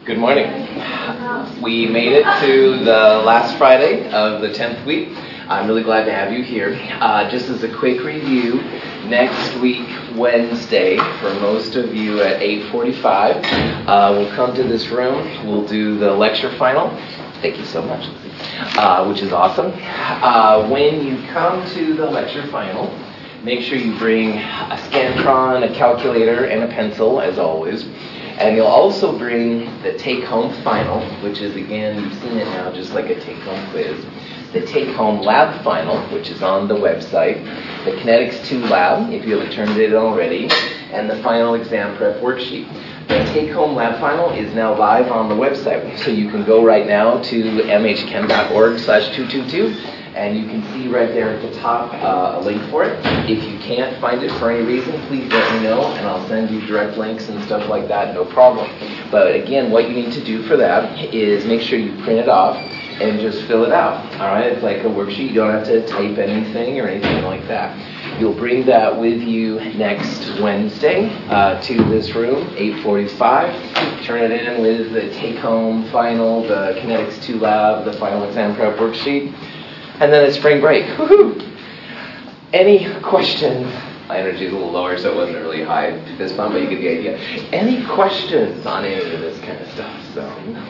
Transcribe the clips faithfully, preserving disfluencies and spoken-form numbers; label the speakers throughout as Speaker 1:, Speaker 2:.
Speaker 1: Good morning. We made it to the last Friday of the tenth week. I'm really glad to have you here. Uh, just as a quick review, next week, Wednesday, for most of you at eight forty-five, uh, we'll come to this room. We'll do the lecture final. Thank you so much, Lizzie, uh, which is awesome. Uh, when you come to the lecture final, make sure you bring a Scantron, a calculator, and a pencil, as always. And you'll also bring the take-home final, which is, again, you've seen it now, just like a take-home quiz. The take-home lab final, which is on the website. The Kinetics two lab, if you haven't turned it in already. And the final exam prep worksheet. The take-home lab final is now live on the website. So you can go right now to m h chem dot org slash two two two. And you can see right there at the top uh, a link for it. If you can't find it for any reason, please let me know, and I'll send you direct links and stuff like that, no problem. But again, what you need to do for that is make sure you print it off and just fill it out. All right, it's like a worksheet. You don't have to type anything or anything like that. You'll bring that with you next Wednesday uh, to this room, eight forty-five. Turn it in with the take-home final, the Kinetics two lab, the final exam prep worksheet. And then it's spring break. Woohoo! Any questions? My energy is a little lower, so it wasn't really high this time, but you get the idea. Any questions on any of this kind of stuff? So,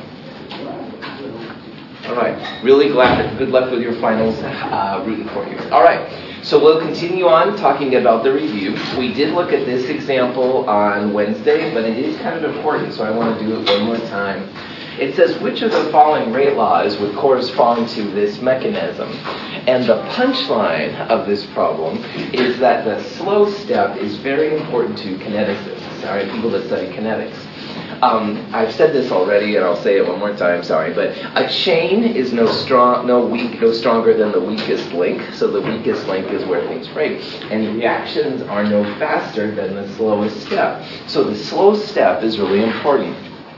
Speaker 1: all right. Really glad. Good luck with your finals. Uh, rooting for you. All right. So we'll continue on talking about the review. We did look at this example on Wednesday, but it is kind of important, so I want to do it one more time. It says, which of the following rate laws would correspond to this mechanism? And the punchline of this problem is that the slow step is very important to kineticists, all right, people that study kinetics. Um, I've said this already, and I'll say it one more time, sorry, but a chain is no strong, no weak, no stronger than the weakest link, so the weakest link is where things break. And reactions are no faster than the slowest step. So the slow step is really important.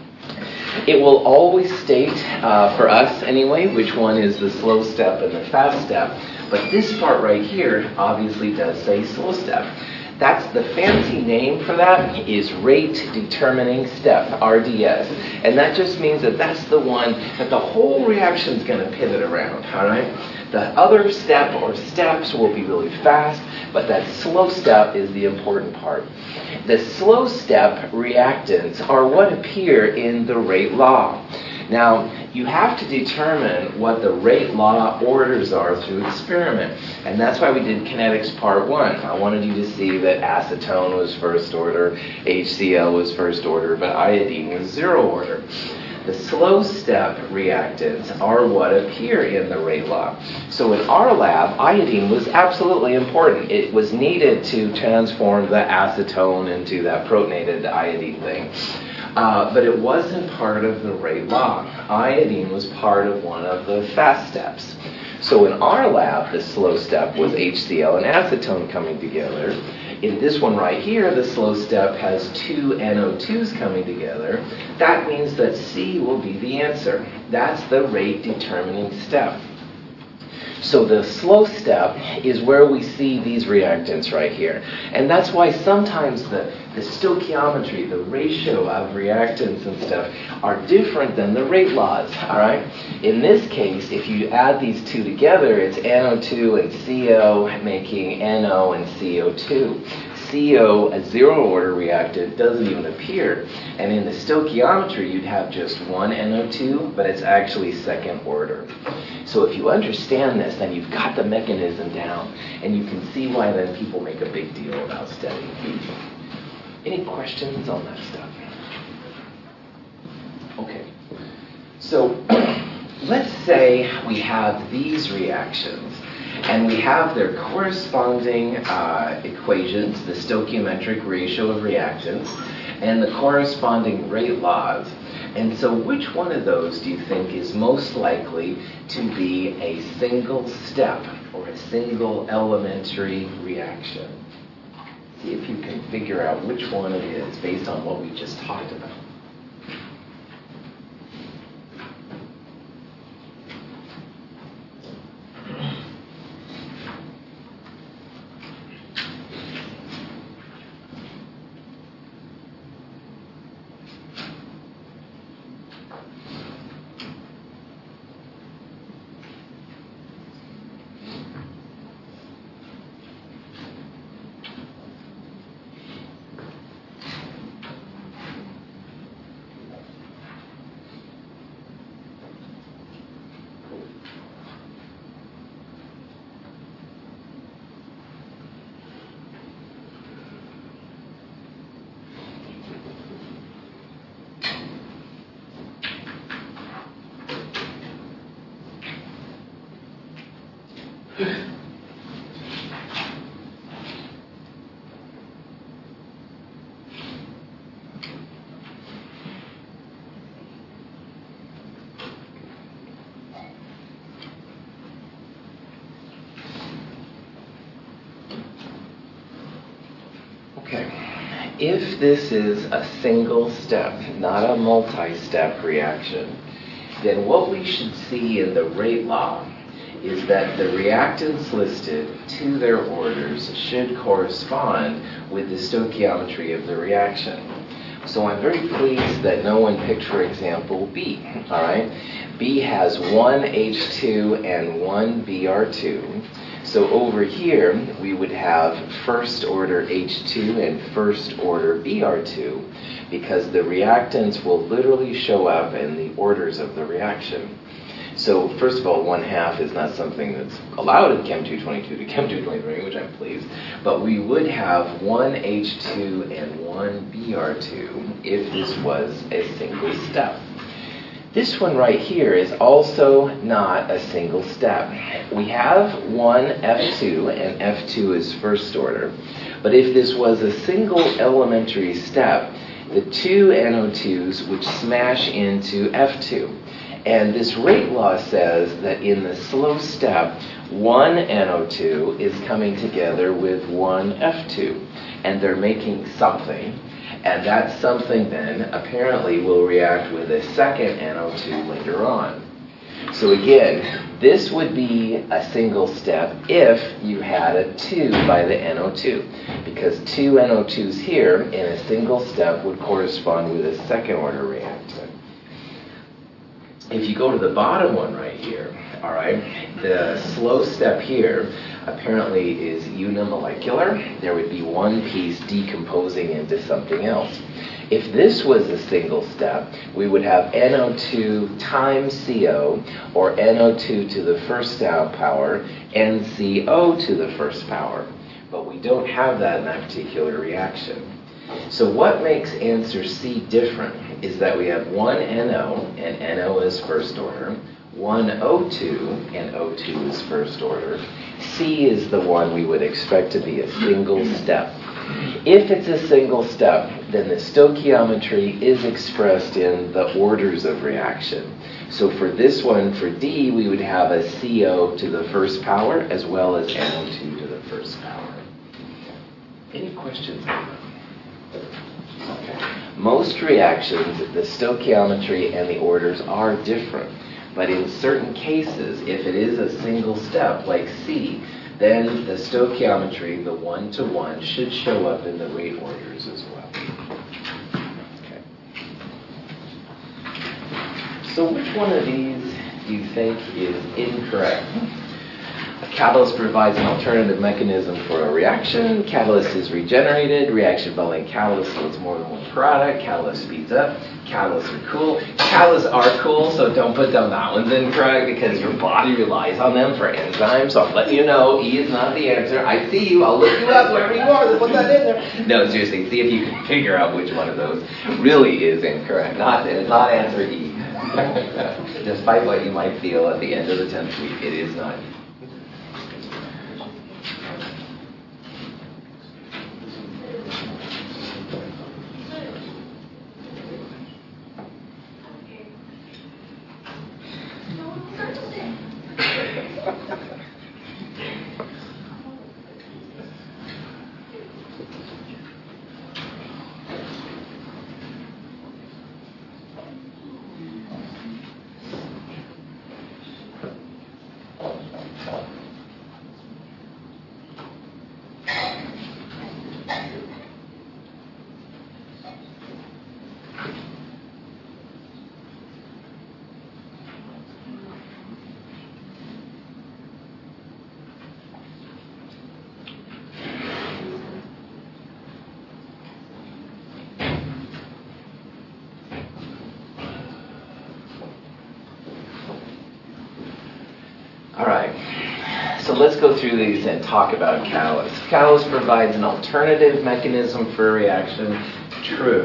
Speaker 1: It will always state, uh, for us anyway, which one is the slow step and the fast step. But this part right here obviously does say slow step. That's the fancy name for that is rate determining step, R D S. And that just means that that's the one that the whole reaction is going to pivot around, all right? The other step or steps will be really fast, but that slow step is the important part. The slow step reactants are what appear in the rate law. Now, you have to determine what the rate law orders are through experiment. And that's why we did kinetics part one. I wanted you to see that acetone was first order, H C l was first order, but iodine was zero order. The slow step reactants are what appear in the rate law. So in our lab, iodine was absolutely important. It was needed to transform the acetone into that protonated iodine thing. Uh, but it wasn't part of the rate law. Iodine was part of one of the fast steps. So in our lab, the slow step was H C l and acetone coming together. In this one right here, the slow step has two N O twos coming together. That means that C will be the answer. That's the rate determining step. So the slow step is where we see these reactants right here. And that's why sometimes the, the stoichiometry, the ratio of reactants and stuff, are different than the rate laws, all right? In this case, if you add these two together, it's N O two and C O making N O and C O two. C O, a zero order reactant, doesn't even appear. And in the stoichiometry, you'd have just one N O two, but it's actually second order. So if you understand this, then you've got the mechanism down, and you can see why then people make a big deal about studying. Any questions on that stuff? Okay. So let's say we have these reactions. And we have their corresponding uh, equations, the stoichiometric ratio of reactants, and the corresponding rate laws. And so which one of those do you think is most likely to be a single step or a single elementary reaction? See if you can figure out which one it is based on what we just talked about. Okay, if this is a single step, not a multi-step reaction, then what we should see in the rate law is that the reactants listed to their orders should correspond with the stoichiometry of the reaction. So I'm very pleased that no one picked, for example, B, all right? B has one H two and one B R two. So over here, we would have first order H two and first order B R two, because the reactants will literally show up in the orders of the reaction. So first of all, one half is not something that's allowed in Chem two twenty-two to Chem two twenty-three, which I'm pleased, but we would have one H two and one B R two if this was a single step. This one right here is also not a single step. We have one F two, and F two is first order. But if this was a single elementary step, the two N O twos would smash into F two. And this rate law says that in the slow step, one N O two is coming together with one F two, and they're making something. And that something then apparently will react with a second N O two later on. So again, this would be a single step if you had a two by the N O two, because two N O twos here in a single step would correspond with a second order reactant. If you go to the bottom one right here, all right, the slow step here apparently is unimolecular. There would be one piece decomposing into something else. If this was a single step, we would have N O two times C O, or N O two to the first power, N C O to the first power. But we don't have that in that particular reaction. So what makes answer C different is that we have one N O, and N O is first order, one O two, and O two is first order. C is the one we would expect to be a single step. If it's a single step, then the stoichiometry is expressed in the orders of reaction. So for this one, for D, we would have a C O to the first power as well as N O two to the first power. Any questions on that? Okay. Most reactions, the stoichiometry and the orders are different. But in certain cases, if it is a single step, like C, then the stoichiometry, the one-to-one, should show up in the rate orders as well. Okay. So which one of these do you think is incorrect? A catalyst provides an alternative mechanism for a reaction. Catalyst is regenerated. Reaction involving catalyst yields more than one product. Catalyst speeds up. Catalysts are cool. Catalysts are cool, so don't put down that one's incorrect because your body relies on them for enzymes. So I'm letting you know, E is not the answer. I see you. I'll look you up wherever you are. Put that in there. No, seriously, see if you can figure out which one of those really is incorrect. Not, not answer E. Despite what you might feel at the end of the tenth week, it is not E. All right, so let's go through these and talk about catalyst. Catalyst provides an alternative mechanism for a reaction. True.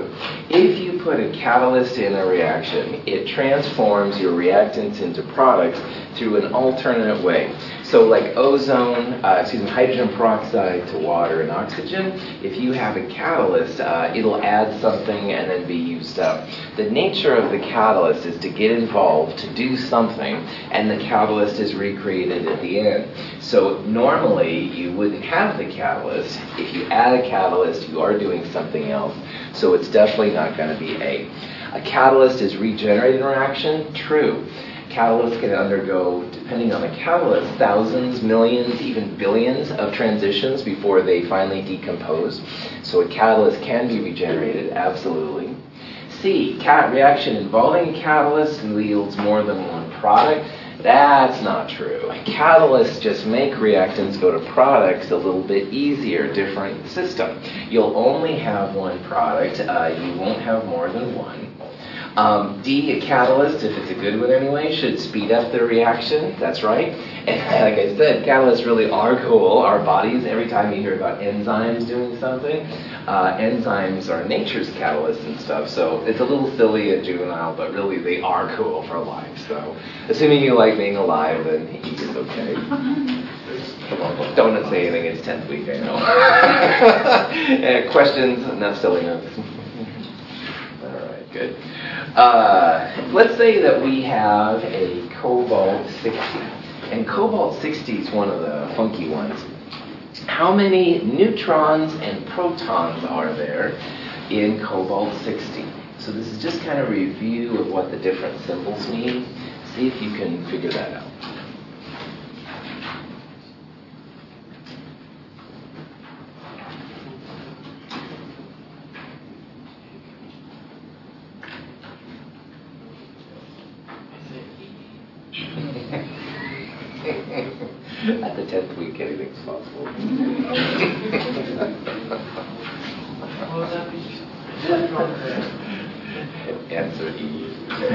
Speaker 1: If you put a catalyst in a reaction, it transforms your reactants into products through an alternate way. So like ozone, uh, excuse me, hydrogen peroxide to water and oxygen, if you have a catalyst, uh, it'll add something and then be used up. The nature of the catalyst is to get involved, to do something, and the catalyst is recreated at the end. So normally you wouldn't have the catalyst. If you add a catalyst, you are doing something else. So it's definitely not going to be A. A catalyst is regenerated reaction? True. Catalysts can undergo, depending on the catalyst, thousands, millions, even billions of transitions before they finally decompose. So a catalyst can be regenerated, absolutely. C, cat reaction involving a catalyst yields more than one product. That's not true. Catalysts just make reactants go to products a little bit easier, different system. You'll only have one product. Uh, you won't have more than one. Um, D, a catalyst, if it's a good one anyway, should speed up the reaction. That's right. And like I said, catalysts really are cool. Our bodies, every time you hear about enzymes doing something, uh, enzymes are nature's catalysts and stuff. So it's a little silly and juvenile, but really they are cool for life. So assuming you like being alive, then E is okay. Don't say anything, it's tenth week, I know. uh, questions? Enough silliness. All right, good. Uh, let's say that we have a cobalt sixty, and cobalt sixty is one of the funky ones. How many neutrons and protons are there in cobalt sixty? So this is just kind of a review of what the different symbols mean. See if you can figure that out. At the tenth week, anything's possible. Answer E.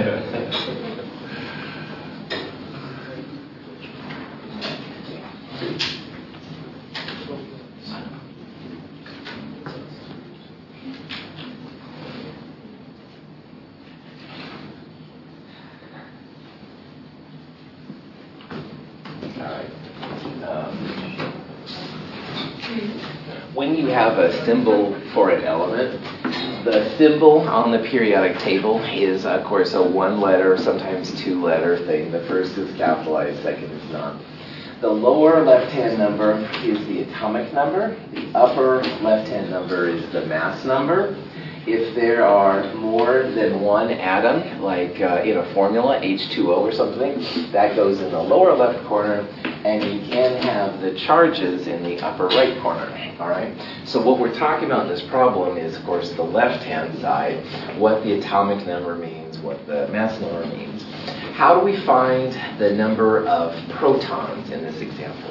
Speaker 1: When you have a symbol for an element, the symbol on the periodic table is, of course, a one-letter, sometimes two-letter thing. The first is capitalized, second is not. The lower left-hand number is the atomic number. The upper left-hand number is the mass number. If there are more than one atom, like uh, in a formula, H two O or something, that goes in the lower left corner, and you can have the charges in the upper right corner, all right? So what we're talking about in this problem is, of course, the left-hand side, what the atomic number means, what the mass number means. How do we find the number of protons in this example?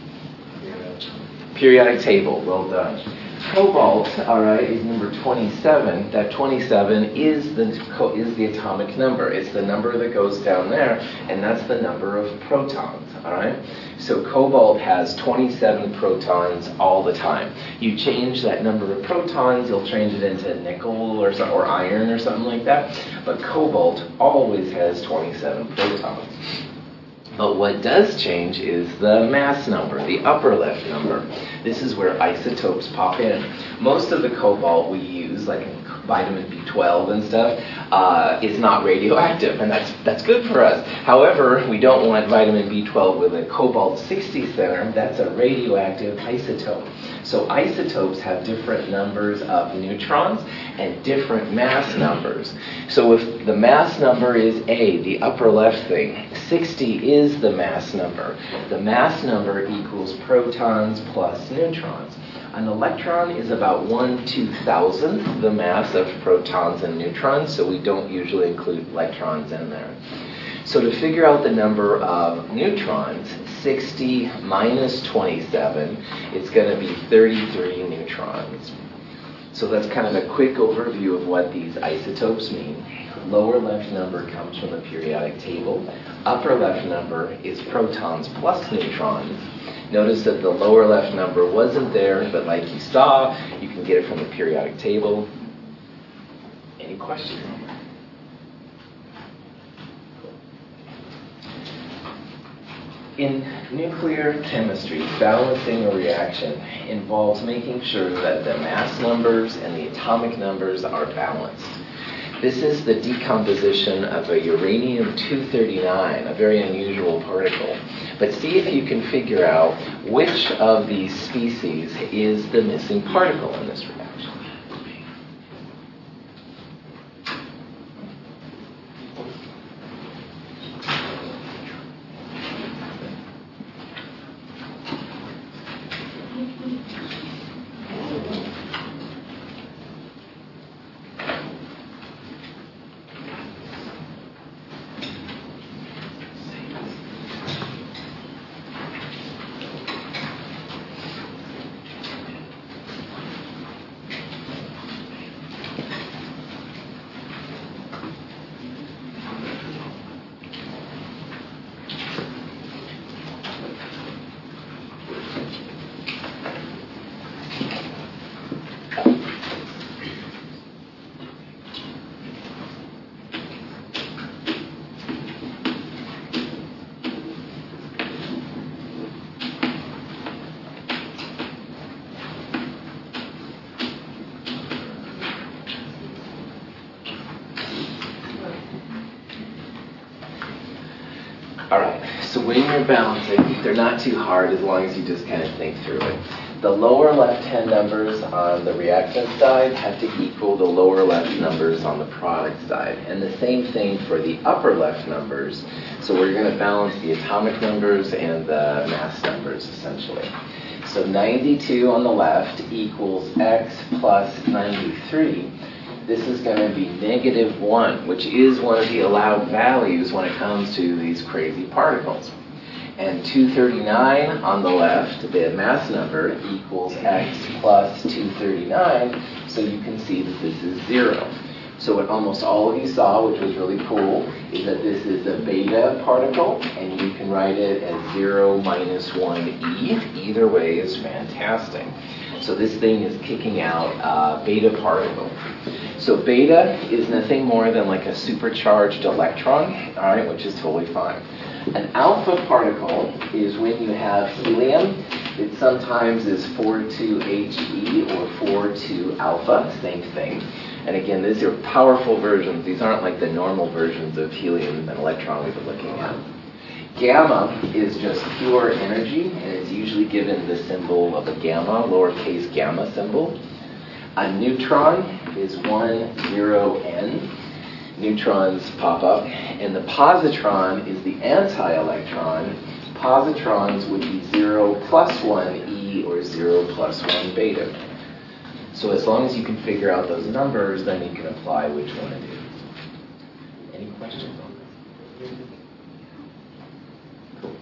Speaker 1: Periodic table, well done. Cobalt, all right, is number twenty-seven. That twenty-seven is the is the atomic number. It's the number that goes down there, and that's the number of protons, all right? So cobalt has twenty-seven protons all the time. You change that number of protons, you'll change it into nickel or some, or iron or something like that, but cobalt always has twenty-seven protons. But what does change is the mass number, the upper left number. This is where isotopes pop in. Most of the cobalt we use, like vitamin B twelve and stuff, uh, is not radioactive, and that's that's good for us. However, we don't want vitamin B twelve with a cobalt sixty center. That's a radioactive isotope. So isotopes have different numbers of neutrons and different mass numbers. So if the mass number is A, the upper left thing, sixty is the mass number. The mass number equals protons plus neutrons. An electron is about one two-thousandth the mass of protons and neutrons, so we don't usually include electrons in there. So to figure out the number of neutrons, sixty minus twenty-seven, it's going to be thirty-three neutrons. So that's kind of a quick overview of what these isotopes mean. Lower left number comes from the periodic table. Upper left number is protons plus neutrons. Notice that the lower left number wasn't there, but like you saw, you can get it from the periodic table. Any questions? In nuclear chemistry, balancing a reaction involves making sure that the mass numbers and the atomic numbers are balanced. This is the decomposition of a uranium two thirty-nine, a very unusual particle. But see if you can figure out which of these species is the missing particle in this reaction. All right, so when you're balancing, they're not too hard as long as you just kind of think through it. The lower left-hand numbers on the reactant side have to equal the lower left numbers on the product side. And the same thing for the upper left numbers. So we're going to balance the atomic numbers and the mass numbers, essentially. So ninety-two on the left equals x plus ninety-three. This is going to be negative one, which is one of the allowed values when it comes to these crazy particles. And two thirty-nine on the left, the mass number, equals x plus two thirty-nine, so you can see that this is zero. So what almost all of you saw, which was really cool, is that this is a beta particle, and you can write it as zero minus one e. Either way is fantastic. So this thing is kicking out a beta particle. So beta is nothing more than like a supercharged electron, all right, which is totally fine. An alpha particle is when you have helium. It sometimes is four two H E or four two alpha, same thing. And again, these are powerful versions. These aren't like the normal versions of helium and electron we've been looking at. Gamma is just pure energy, and it's usually given the symbol of a gamma, lowercase gamma symbol. A neutron is one, zero, n. Neutrons pop up. And the positron is the anti-electron. Positrons would be zero plus one e or zero plus one beta. So as long as you can figure out those numbers, then you can apply which one it is. Any questions on this? Cool.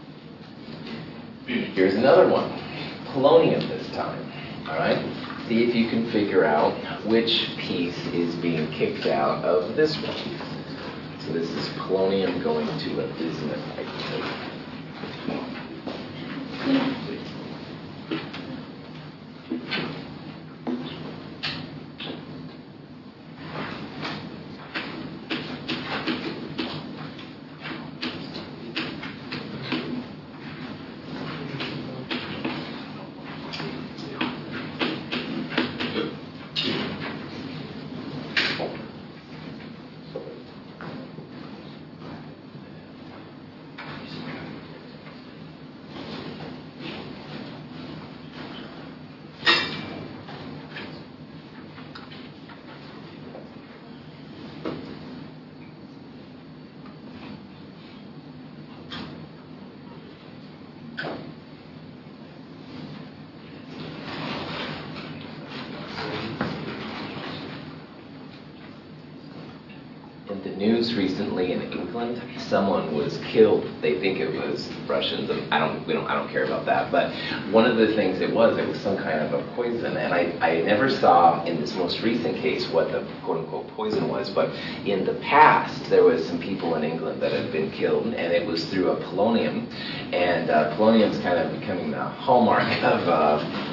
Speaker 1: Here's another one. Polonium this time. All right? See if you can figure out which piece is being kicked out of this one. So this is polonium going to a bismuth isotope. News recently in England, someone was killed. They think it was Russians. I don't, we don't, I don't care about that. But one of the things it was, it was some kind of a poison. And I, I never saw in this most recent case what the quote-unquote poison was. But in the past, there was some people in England that had been killed, and it was through a polonium. And uh, polonium is kind of becoming the hallmark of uh,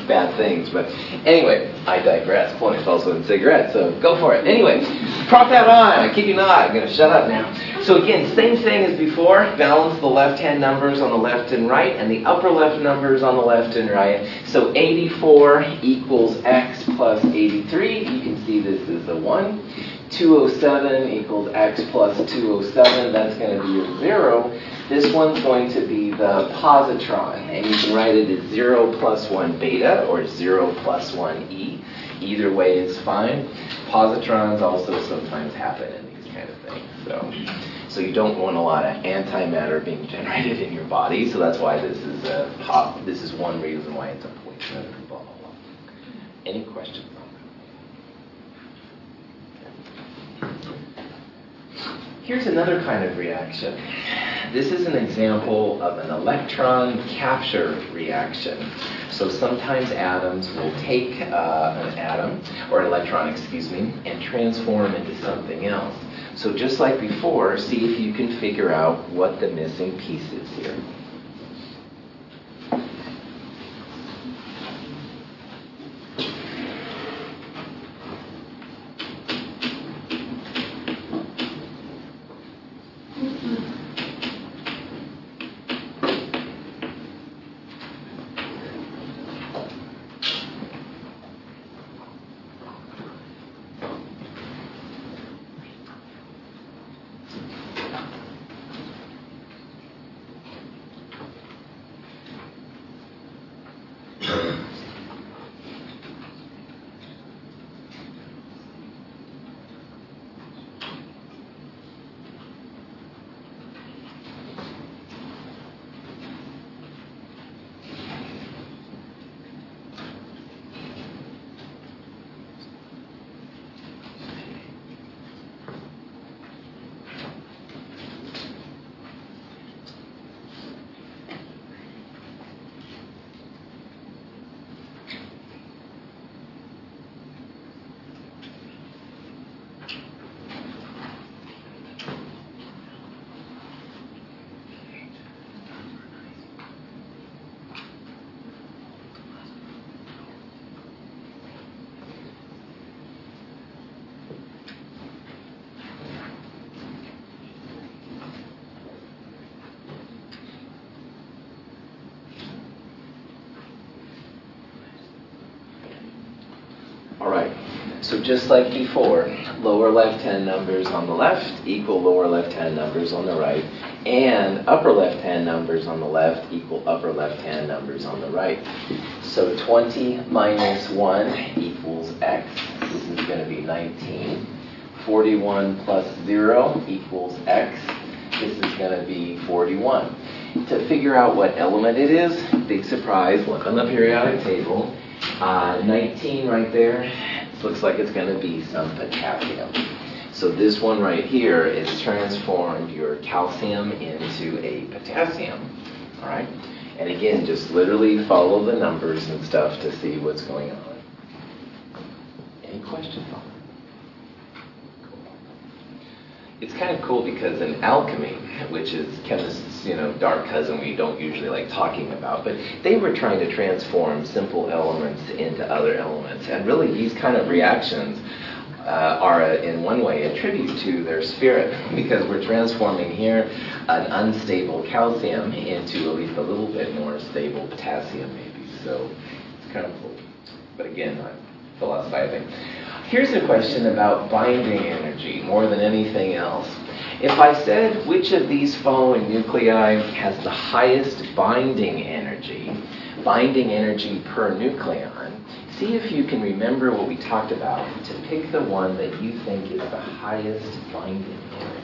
Speaker 1: bad things. But anyway, I digress. Polonium is also in cigarettes, so go for it. Anyway, prop that on. I kid you not. I'm going to shut up now. So again, same thing as before. Balance the left-hand numbers on the left and right, and the upper left numbers on the left and right. So eighty-four equals x plus eighty-three. You can see this is a one. two oh seven equals x plus two oh seven. That's going to be your zero. This one's going to be the positron, and you can write it as zero plus one beta or zero plus one e. Either way is fine. Positrons also sometimes happen in these kind of things. So, so you don't want a lot of antimatter being generated in your body. So that's why this is a pop. This is one reason why it's a poison. Blah blah blah. Any questions on that? Here's another kind of reaction. This is an example of an electron capture reaction. So sometimes atoms will take uh, an atom, or an electron, excuse me, and transform into something else. So just like before, see if you can figure out what the missing piece is here. So just like before, lower left-hand numbers on the left equal lower left-hand numbers on the right, and upper left-hand numbers on the left equal upper left-hand numbers on the right. So twenty minus one equals x. This is going to be nineteen. forty-one plus zero equals x. This is going to be forty-one. To figure out what element it is, big surprise, look on the periodic table. Uh, nineteen right there. Looks like it's going to be some potassium. So this one right here is transformed your calcium into a potassium. All right? And again, just literally follow the numbers and stuff to see what's going on. Any questions on that? It's kind of cool because in alchemy, which is chemists, you know, dark cousin we don't usually like talking about, but they were trying to transform simple elements into other elements. And really these kind of reactions uh, are, a, in one way, a tribute to their spirit, because we're transforming here an unstable calcium into at least a little bit more stable potassium maybe. So it's kind of cool. But again, I'm philosophizing. Here's a question about binding energy more than anything else. If I said which of these following nuclei has the highest binding energy, binding energy per nucleon, see if you can remember what we talked about to pick the one that you think is the highest binding energy.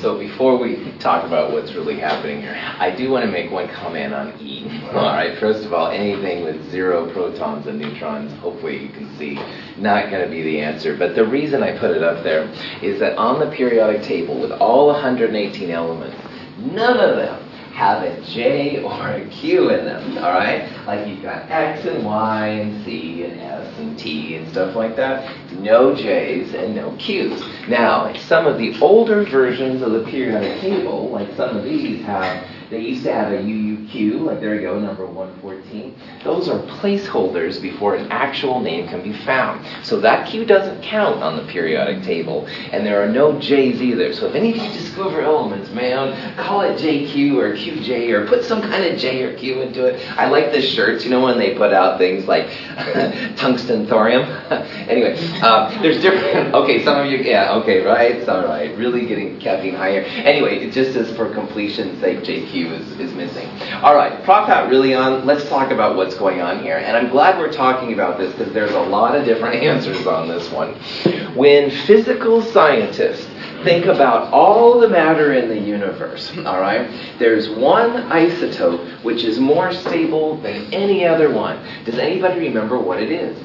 Speaker 1: So before we talk about what's really happening here, I do want to make one comment on E. All right, first of all, anything with zero protons and neutrons, hopefully you can see, not going to be the answer. But the reason I put it up there is that on the periodic table, with all one hundred eighteen elements, none of them have a J or a Q in them, all right? Like you've got X and Y and C and S and T and stuff like that. No J's and no Q's. Now, some of the older versions of the periodic table, like some of these have, they used to have a U U Q, like there you go, number one fourteen. Those are placeholders before an actual name can be found. So that Q doesn't count on the periodic table, and there are no J's either. So if any of you discover elements, man, call it J Q or Q J or put some kind of J or Q into it. I like the shirts, you know, when they put out things like tungsten thorium. Anyway, uh, there's different, okay, some of you, yeah, okay, right, it's all right, really getting caffeine higher. Anyway, just as for completion's sake, J Q is, is missing. All right, prop out really on, let's talk about what's going on here. And I'm glad we're talking about this because there's a lot of different answers on this one. When physical scientists think about all the matter in the universe, all right, there's one isotope which is more stable than any other one. Does anybody remember what it is?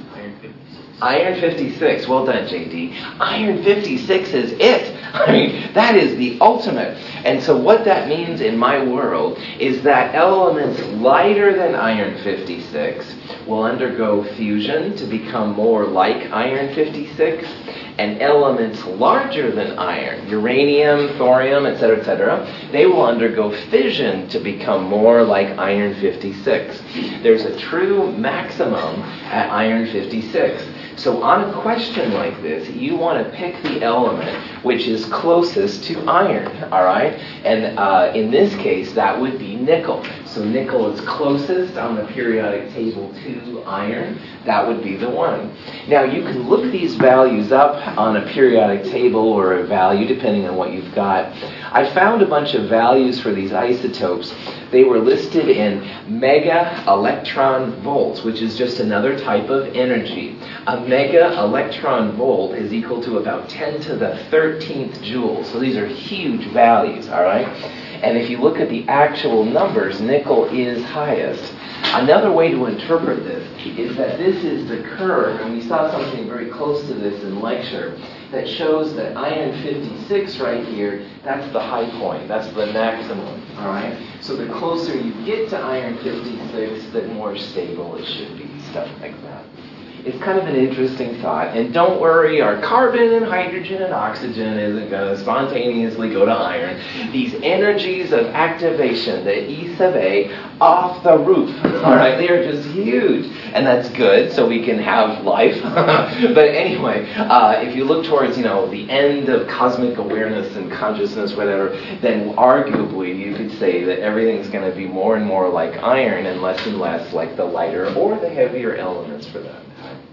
Speaker 1: Iron fifty-six. Well done, J D. Iron fifty-six is it. I mean, that is the ultimate. And so what that means in my world is that elements lighter than iron fifty-six will undergo fusion to become more like iron fifty-six, and elements larger than iron, uranium, thorium, et cetera, et cetera, they will undergo fission to become more like iron fifty-six. There's a true maximum at iron fifty-six. So on a question like this, you want to pick the element which is closest to iron, all right? And uh, in this case, that would be nickel. So nickel is closest on the periodic table to iron. That would be the one. Now, you can look these values up on a periodic table or a value, depending on what you've got. I found a bunch of values for these isotopes. They were listed in mega electron volts, which is just another type of energy. A mega electron volt is equal to about ten to the thirteenth joules. So these are huge values, all right? And if you look at the actual numbers, nickel is highest. Another way to interpret this is that this is the curve, and we saw something very close to this in lecture, that shows that iron fifty-six right here, that's the high point, that's the maximum, all right? So the closer you get to iron fifty-six, the more stable it should be, stuff like that. It's kind of an interesting thought. And don't worry, our carbon and hydrogen and oxygen isn't going to spontaneously go to iron. These energies of activation, the E sub A, off the roof, all right, they are just huge. And that's good, so we can have life. But anyway, uh, if you look towards, you know, the end of cosmic awareness and consciousness, whatever, then arguably you could say that everything's going to be more and more like iron and less and less like the lighter or the heavier elements for that.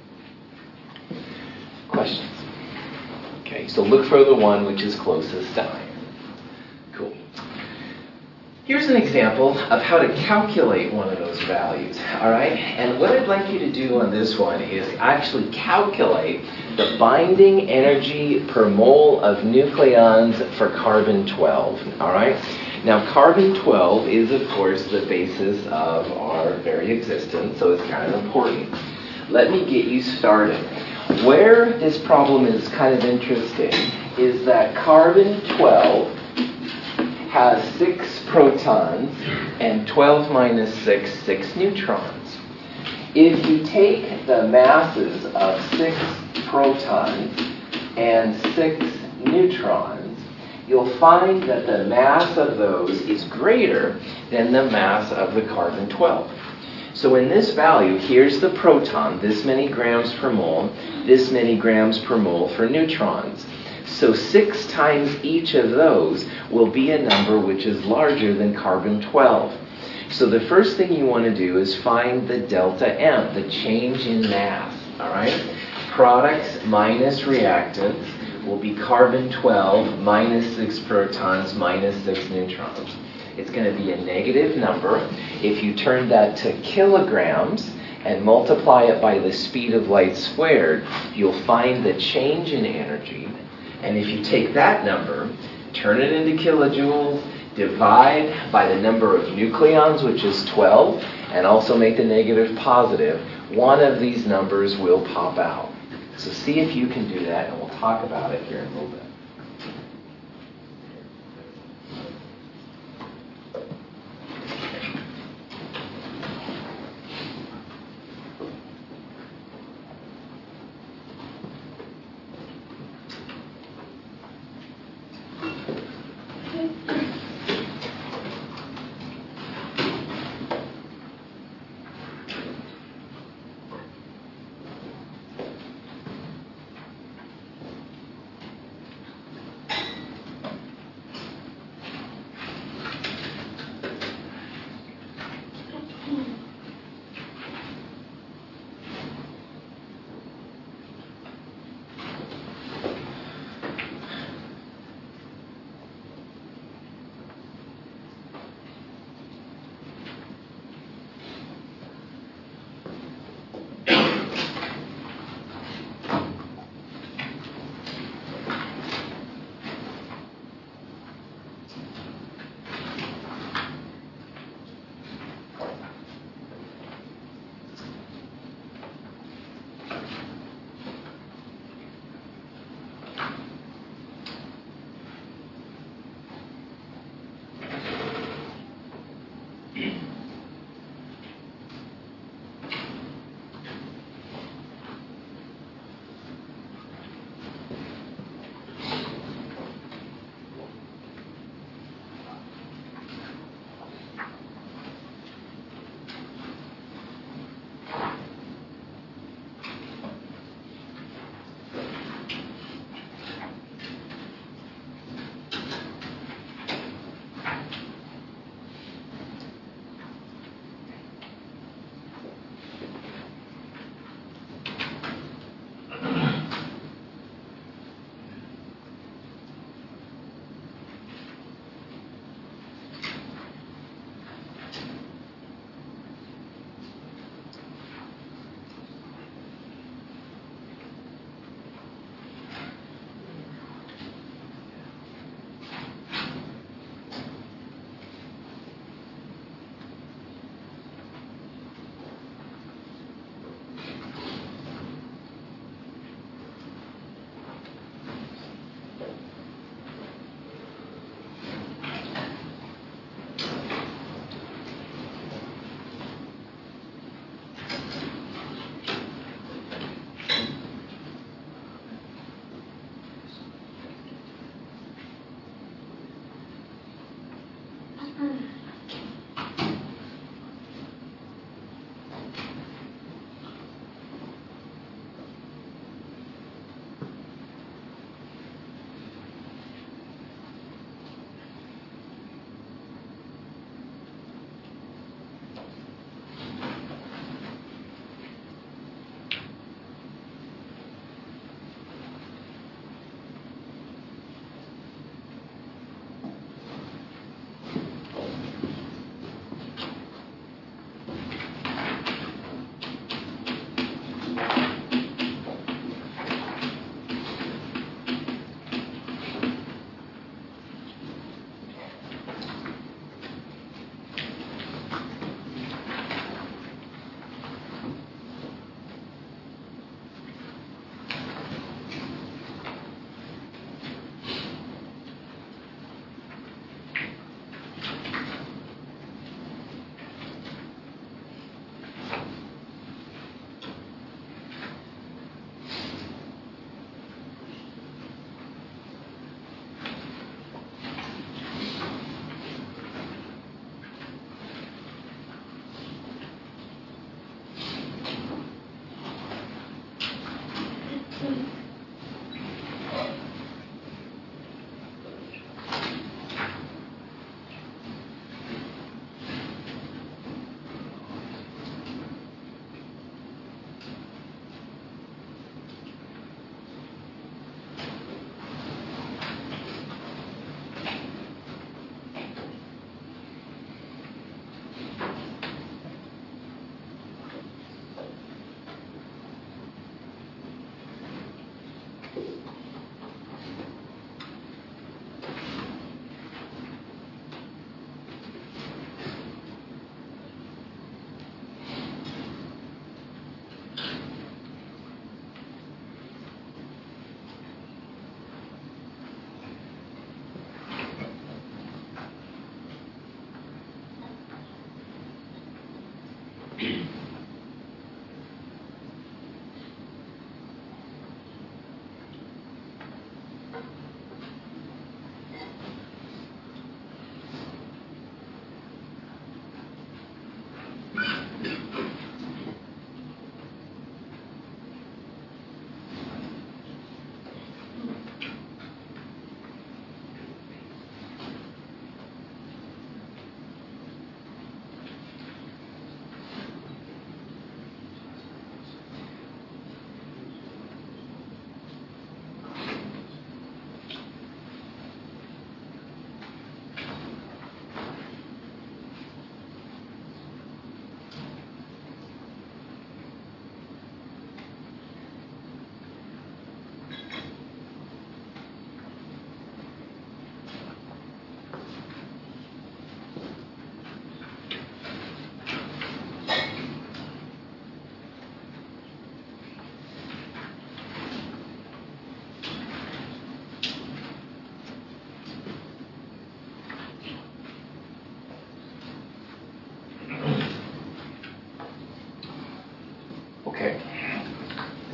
Speaker 1: Questions? Okay, so look for the one which is closest to iron. Cool. Here's an example of how to calculate one of those values, all right? And what I'd like you to do on this one is actually calculate the binding energy per mole of nucleons for carbon twelve, all right? Now, carbon twelve is, of course, the basis of our very existence, so it's kind of important. Let me get you started. Where this problem is kind of interesting is that carbon twelve has six protons and twelve minus six, six neutrons. If you take the masses of six protons and six neutrons, you'll find that the mass of those is greater than the mass of the carbon twelve. So in this value, here's the proton, this many grams per mole, this many grams per mole for neutrons. So six times each of those will be a number which is larger than carbon twelve. So the first thing you want to do is find the delta M, the change in mass, all right? Products minus reactants will be carbon twelve minus six protons minus six neutrons. It's going to be a negative number. If you turn that to kilograms and multiply it by the speed of light squared, you'll find the change in energy. And if you take that number, turn it into kilojoules, divide by the number of nucleons, which is twelve, and also make the negative positive, one of these numbers will pop out. So see if you can do that, and we'll talk about it here in a little bit.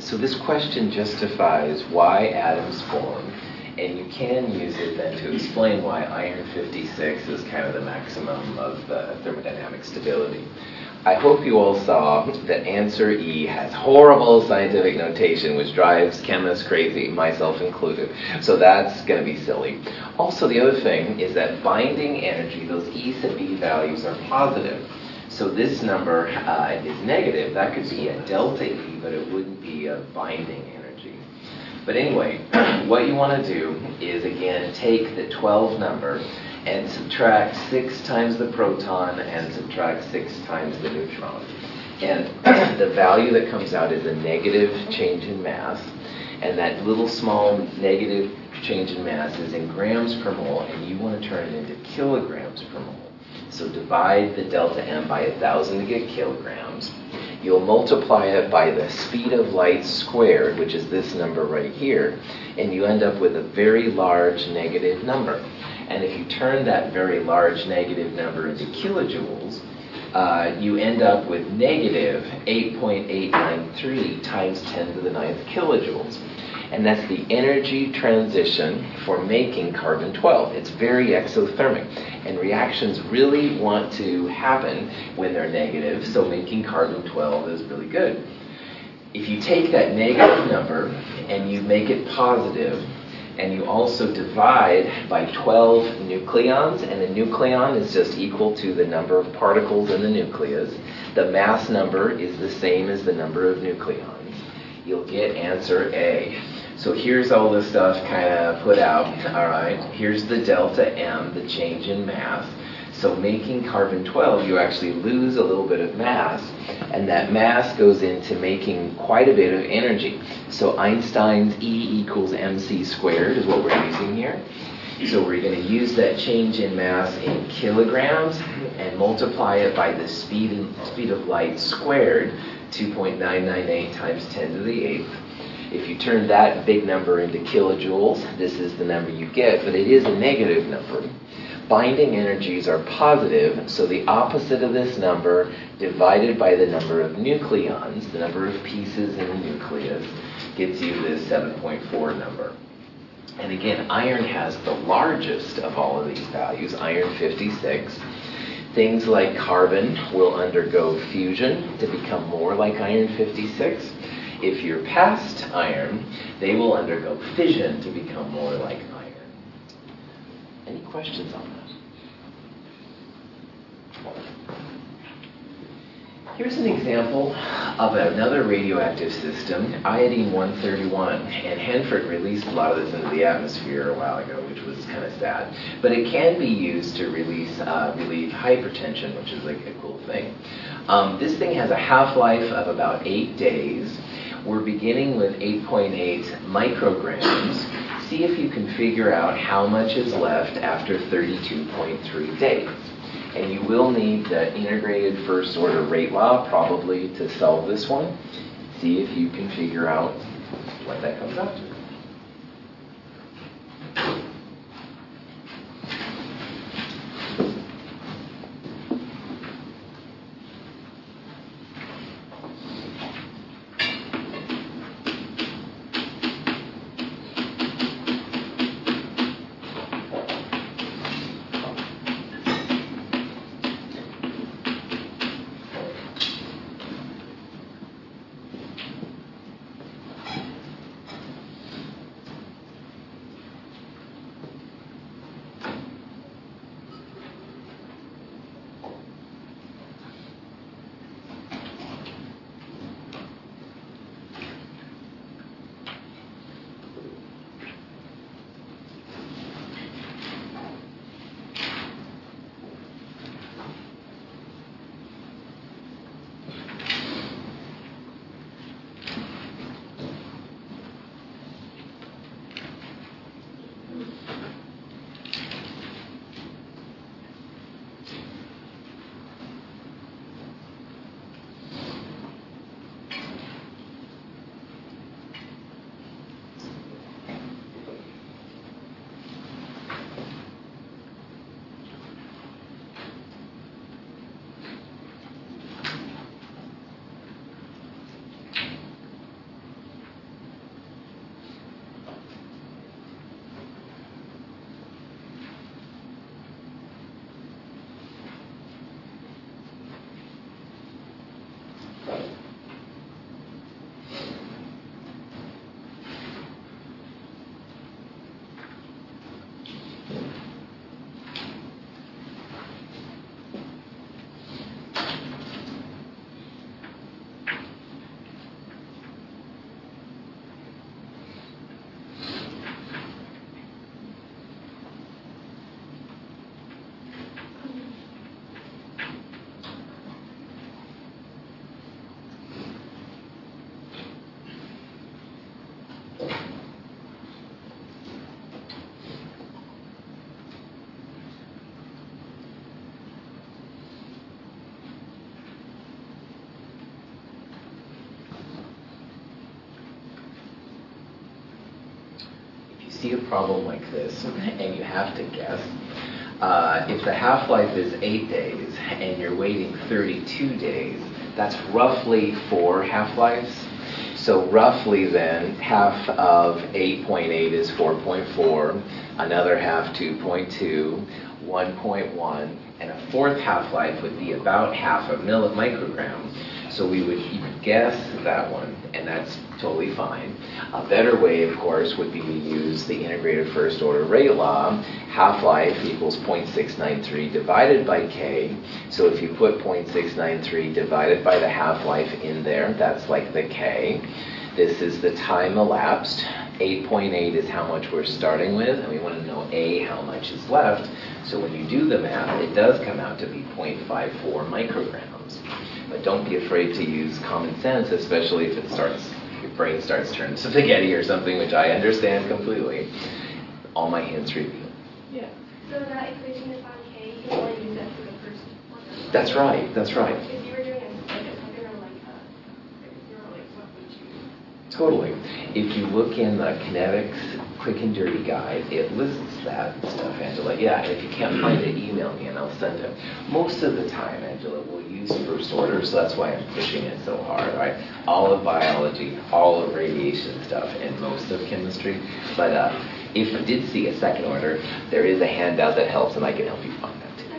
Speaker 1: So this question justifies why atoms form, and you can use it then to explain why iron fifty-six is kind of the maximum of the thermodynamic stability. I hope you all saw that answer E has horrible scientific notation, which drives chemists crazy, myself included. So that's going to be silly. Also, the other thing is that binding energy, those E sub B values are positive. So this number uh, is negative. That could be a delta E, but it wouldn't be a binding energy. But anyway, what you want to do is, again, take the twelve number and subtract six times the proton and subtract six times the neutron. And the value that comes out is a negative change in mass. And that little small negative change in mass is in grams per mole, and you want to turn it into kilograms per mole. So divide the delta M by one thousand to get kilograms. You'll multiply it by the speed of light squared, which is this number right here, and you end up with a very large negative number. And if you turn that very large negative number into kilojoules, uh, you end up with negative eight point eight nine three times ten to the ninth kilojoules. And that's the energy transition for making carbon twelve. It's very exothermic, and reactions really want to happen when they're negative, so making carbon twelve is really good. If you take that negative number and you make it positive, and you also divide by twelve nucleons, and the nucleon is just equal to the number of particles in the nucleus. The mass number is the same as the number of nucleons. You'll get answer A. So here's all the stuff kind of put out, all right? Here's the delta M, the change in mass. So making carbon twelve, you actually lose a little bit of mass, and that mass goes into making quite a bit of energy. So Einstein's E equals mc squared is what we're using here. So we're going to use that change in mass in kilograms and multiply it by the speed, and, speed of light squared, two point nine nine eight times ten to the eighth. If you turn that big number into kilojoules, this is the number you get, but it is a negative number. Binding energies are positive, so the opposite of this number divided by the number of nucleons, the number of pieces in the nucleus, gets you this seven point four number. And again, iron has the largest of all of these values, iron fifty-six. Things like carbon will undergo fusion to become more like iron fifty-six. If you're past iron, they will undergo fission to become more like iron. Any questions on that? Here's an example of another radioactive system, iodine one thirty-one. And Hanford released a lot of this into the atmosphere a while ago, which was kind of sad. But it can be used to release, uh, relieve hypertension, which is like a cool thing. Um, this thing has a half-life of about eight days. We're beginning with eight point eight micrograms. See if you can figure out how much is left after thirty-two point three days. And you will need the integrated first order rate law probably to solve this one. See if you can figure out what that comes out to. see a problem like this and you have to guess, uh, if the half-life is eight days and you're waiting thirty-two days, that's roughly four half-lives. So roughly then, half of eight point eight is four point four, another half two point two, one point one, and a fourth half-life would be about half a milli microgram. So we would guess that one, and that's totally fine. A better way, of course, would be to use the integrated first order rate law. Half-life equals zero point six nine three divided by K. So if you put zero point six nine three divided by the half-life in there, that's like the K. This is the time elapsed. eight point eight is how much we're starting with, and we want to know A, how much is left. So when you do the math, it does come out to be zero point five four micrograms. But don't be afraid to use common sense, especially if it starts, your brain starts turning spaghetti or something, which I understand completely. All my hands reveal.
Speaker 2: Yeah. So that equation is on K, you can only use that for the first one.
Speaker 1: That's right, that's right.
Speaker 2: If you were doing a, like a something or like a zero, like what would you?
Speaker 1: Totally. If you look in the kinetics quick and dirty guide, it lists that stuff, Angela. Yeah, and if you can't find it, email me and I'll send it. Most of the time, Angela, we'll use first order, so that's why I'm pushing it so hard, right? All of biology, all of radiation stuff, and most of chemistry. But uh, if you did see a second order, there is a handout that helps, and I can help you find that too.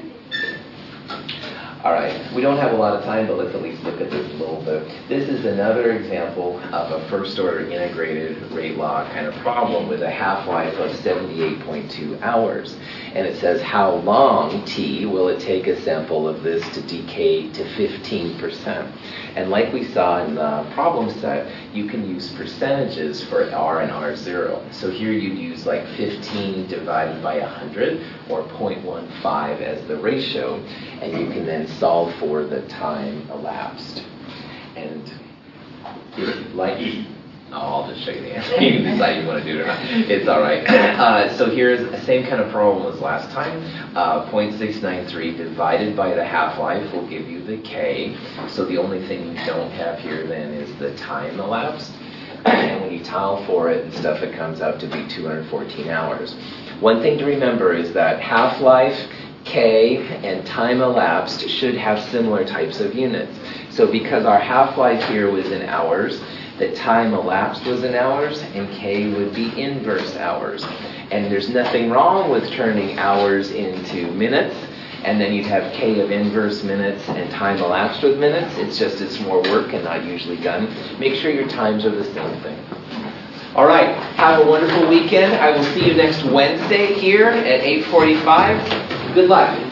Speaker 1: All right, we don't have a lot of time, but let's at least look at this a little bit. This is another example of a first-order integrated rate law kind of problem with a half-life of seventy-eight point two hours. And it says, how long, T, will it take a sample of this to decay to fifteen percent? And like we saw in the problem set, you can use percentages for R and R zero. So here you'd use like fifteen divided by one hundred, or zero point one five as the ratio, and you can then solve for the time elapsed. And if you'd like, oh, I'll just show you the answer. You can decide you want to do it or not. It's all right. Uh, so here's the same kind of problem as last time. Uh, zero point six nine three divided by the half-life will give you the K. So the only thing you don't have here then is the time elapsed. And when you tile for it and stuff, it comes out to be two hundred fourteen hours. One thing to remember is that half-life, K, and time elapsed should have similar types of units. So because our half-life here was in hours, the time elapsed was in hours, and K would be inverse hours. And there's nothing wrong with turning hours into minutes, and then you'd have K of inverse minutes and time elapsed with minutes. It's just it's more work and not usually done. Make sure your times are the same thing. All right, have a wonderful weekend. I will see you next Wednesday here at eight forty-five. Good luck.